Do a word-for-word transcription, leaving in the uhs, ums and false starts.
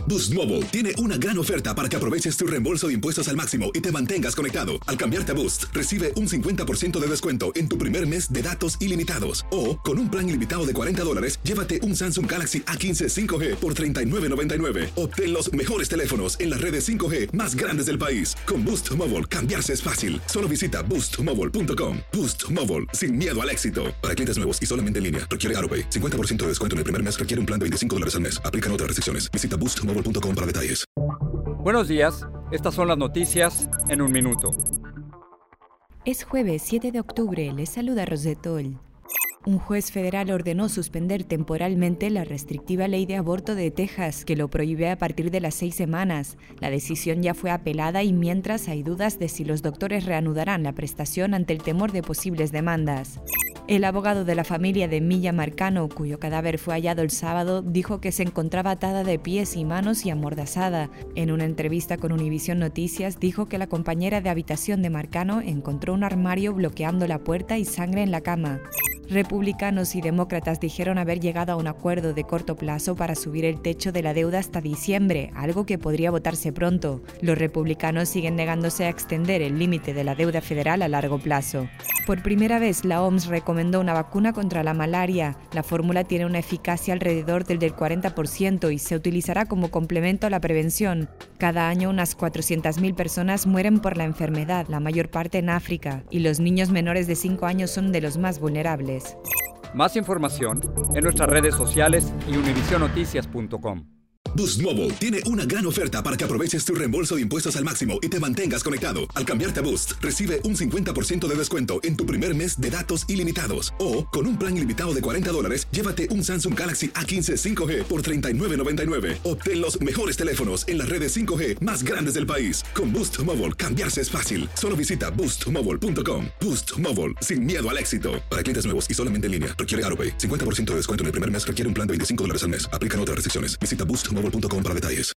Boost Mobile tiene una gran oferta para que aproveches tu reembolso de impuestos al máximo y te mantengas conectado. Al cambiarte a Boost, recibe un cincuenta por ciento de descuento en tu primer mes de datos ilimitados. O, con un plan ilimitado de cuarenta dólares, llévate un Samsung Galaxy A quince cinco G por treinta y nueve noventa y nueve. Obtén los mejores teléfonos en las redes cinco G más grandes del país. Con Boost Mobile, cambiarse es fácil. Solo visita boost mobile punto com. Boost Mobile, sin miedo al éxito. Para clientes nuevos y solamente en línea, requiere AutoPay. cincuenta por ciento de descuento en el primer mes requiere un plan de veinticinco dólares al mes. Aplican otras restricciones. Visita boost mobile punto com para detalles. Buenos días, estas son las noticias en un minuto. Es jueves siete de octubre, les saluda Rosetol. Un juez federal ordenó suspender temporalmente la restrictiva ley de aborto de Texas, que lo prohíbe a partir de las seis semanas. La decisión ya fue apelada y mientras hay dudas de si los doctores reanudarán la prestación ante el temor de posibles demandas. El abogado de la familia de Milla Marcano, cuyo cadáver fue hallado el sábado, dijo que se encontraba atada de pies y manos y amordazada. En una entrevista con Univisión Noticias, dijo que la compañera de habitación de Marcano encontró un armario bloqueando la puerta y sangre en la cama. Republicanos y demócratas dijeron haber llegado a un acuerdo de corto plazo para subir el techo de la deuda hasta diciembre, algo que podría votarse pronto. Los republicanos siguen negándose a extender el límite de la deuda federal a largo plazo. Por primera vez, la O M S recomendó una vacuna contra la malaria. La fórmula tiene una eficacia alrededor del del cuarenta por ciento y se utilizará como complemento a la prevención. Cada año unas cuatrocientas mil personas mueren por la enfermedad, la mayor parte en África, y los niños menores de cinco años son de los más vulnerables. Más información en nuestras redes sociales y univision noticias punto com. Boost Mobile tiene una gran oferta para que aproveches tu reembolso de impuestos al máximo y te mantengas conectado. Al cambiarte a Boost, recibe un cincuenta por ciento de descuento en tu primer mes de datos ilimitados. O, con un plan ilimitado de cuarenta dólares, llévate un Samsung Galaxy A quince cinco G por treinta y nueve noventa y nueve. Obtén los mejores teléfonos en las redes cinco G más grandes del país. Con Boost Mobile, cambiarse es fácil. Solo visita boost mobile punto com. Boost Mobile, sin miedo al éxito. Para clientes nuevos y solamente en línea, requiere AutoPay. cincuenta por ciento de descuento en el primer mes requiere un plan de veinticinco dólares al mes. Aplican otras restricciones. Visita boost mobile punto com para detalles.